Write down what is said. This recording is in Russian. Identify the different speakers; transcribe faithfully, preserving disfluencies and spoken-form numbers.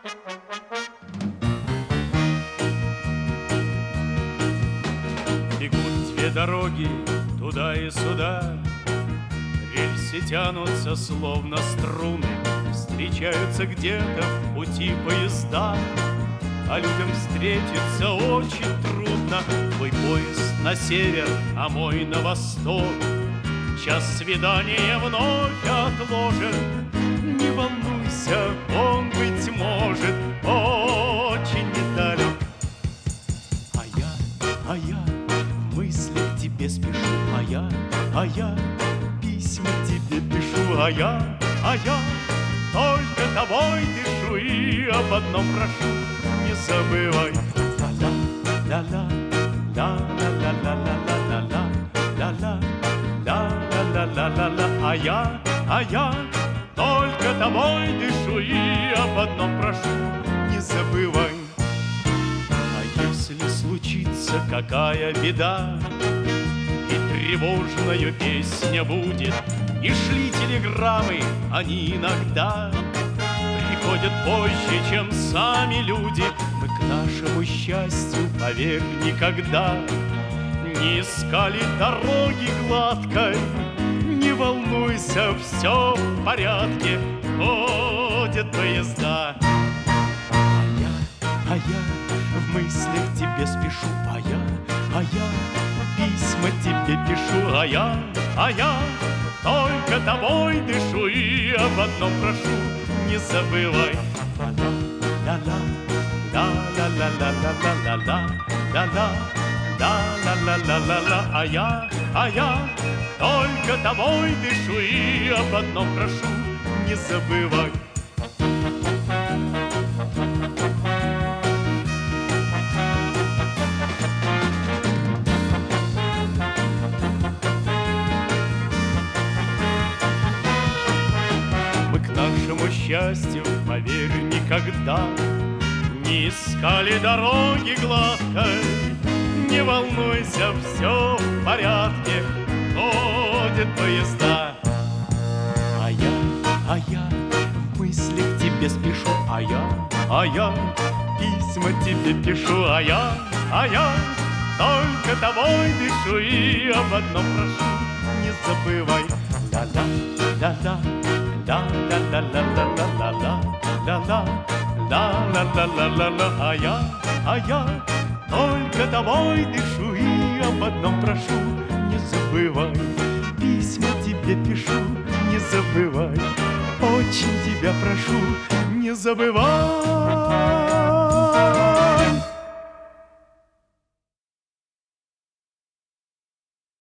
Speaker 1: Бегут две дороги туда и сюда, рельсы тянутся, словно струны, встречаются где-то в пути поезда, а людям встретиться очень трудно. Твой поезд на север, а мой на восток. Час свидания вновь отложен. Не волнуйся, он, быть может, очень недалек. А я, а я в мыслях тебе спешу, а я, а я письма тебе пишу, а я, а я только тобой дышу и об одном прошу: не забывай. Ла-ла, ла-ла-ла-ла-ла-ла-ла-ла, ла-ла, ла-ла-ла-ла-ла-ла. А я, а я только тобой дышу и об одном прошу: не забывай. А если случится какая беда, и тревожная песня будет, и шли телеграммы, они иногда приходят позже, чем сами люди. Мы к нашему счастью, поверь, никогда не искали дороги гладкой. Не волнуйся, все в порядке, ходят поезда. А я, а я в мыслях тебе спешу, а я, а я письма тебе пишу, а я, а я только тобой дышу и об одном прошу: не забывай. Ла-ла, ла-ла-ла-ла-ла-ла-ла-ла, ла-ла, ла-ла-ла-ла-ла-ла. А я, а я только тобой дышу и об одном прошу: не забывай. Нашему счастью, поверь, никогда не искали дороги гладкой. Не волнуйся, все в порядке, ходят поезда. А я, а я в мыслях тебе спешу, а я, а я письма тебе пишу, а я, а я только тобой дышу и об одном прошу: не забывай. Ла-ла, ла-ла, ла-ла-ла-ла-ла-ла-ла, ла-ла, ла-ла-ла-ла-ла-ла. А я, а я только тобой дышу и об одном прошу: не забывай. Письма тебе пишу, не забывай. Очень тебя прошу, не забывай.